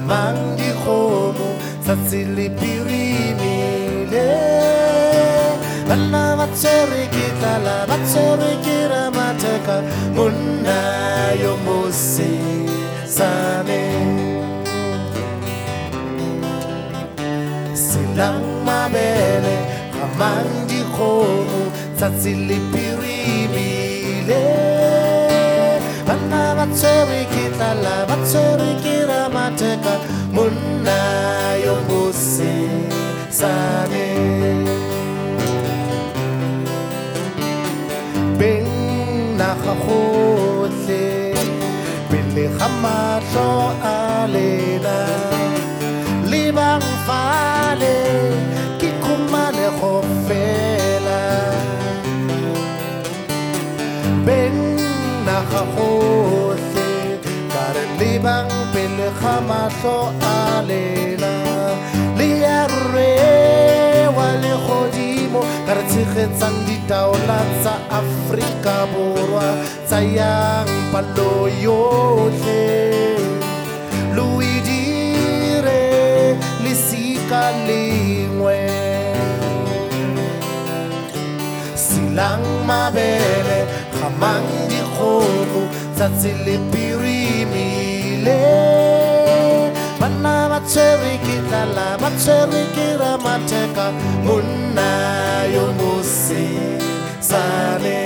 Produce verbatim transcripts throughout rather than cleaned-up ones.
khamang dikgomo tsatsi le pirimile banna ba tshwere ke tlala ba tshwere ke ramatheka monna yo mosesane silang mabele khamang dikgomo tsatsi le pirimile banna ba tshwere ke tlala ba tshwere ke ramatheka monna yo mosesane beng naga gotlhe pele ga matlho a lena le bang fale ke khumane go fela beng naga gotlhe ka re le bang pele ga matlho a lena le ya re wa le godimo ka re tshegetsang ditaola tsa Afrika Borwa tsa yang palo yotlhe lo e dire lesika lengwe silang mabele khamang dikgomo tsatsi le pirimile banna ba tshwere ke tlala ba tshwere ke ramatheka monna yo mosesane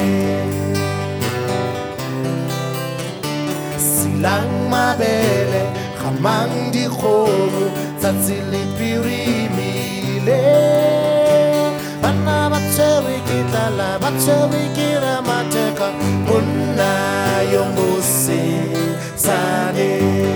silang mabele khamang dikgomo tsatsi le pirimile banna ba tshwere ke tlala ba tshwere ke ramatheka monna yo mosesane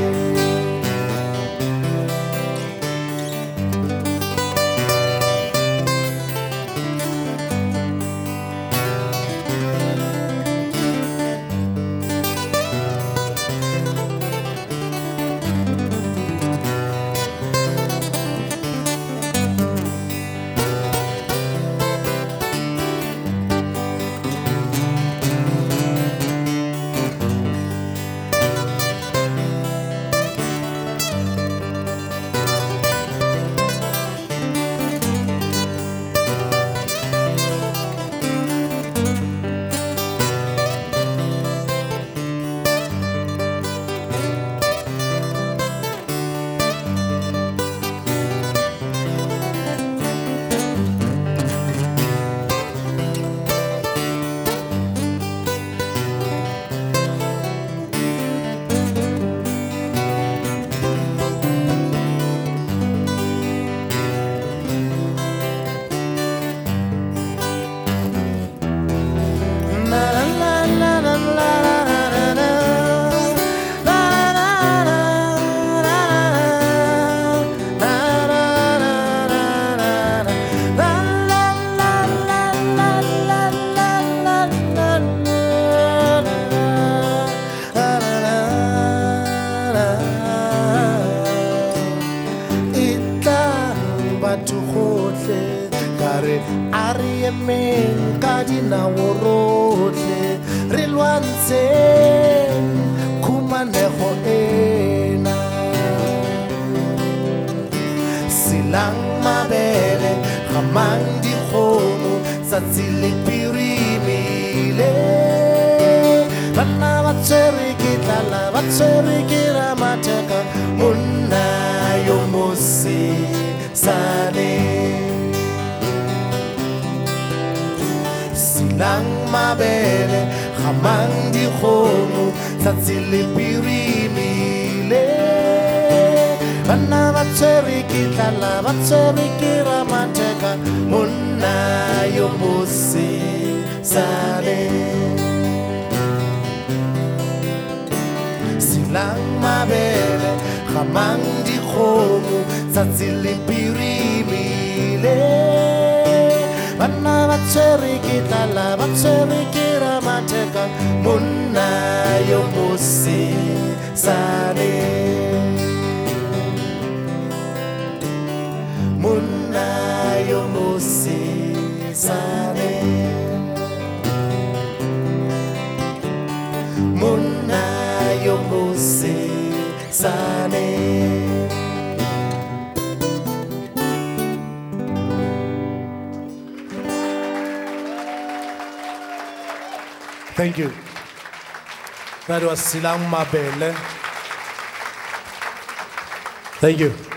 men ka dinao rotlhe re lwantsheng khumanego ena silang mabele khamang dikgomo tsatsi le pirimile banna ba tshwere ke tlala ba tshwere ke ramatheka monna yo mosesane silang mabele khamang dikgomo tsatsi le pirimile banna ba tshwere ke tlala ba tshwere ke ramatheka monna yo mosesane silang mabele khamang dikgomo tsatsi le pirimile banna ba tshwere ke tlala ba tshwere ke ramatheka monna yo mosesane monna yo mosesane monna yo mosesane Thank you. That was Silang Mabele. Thank you.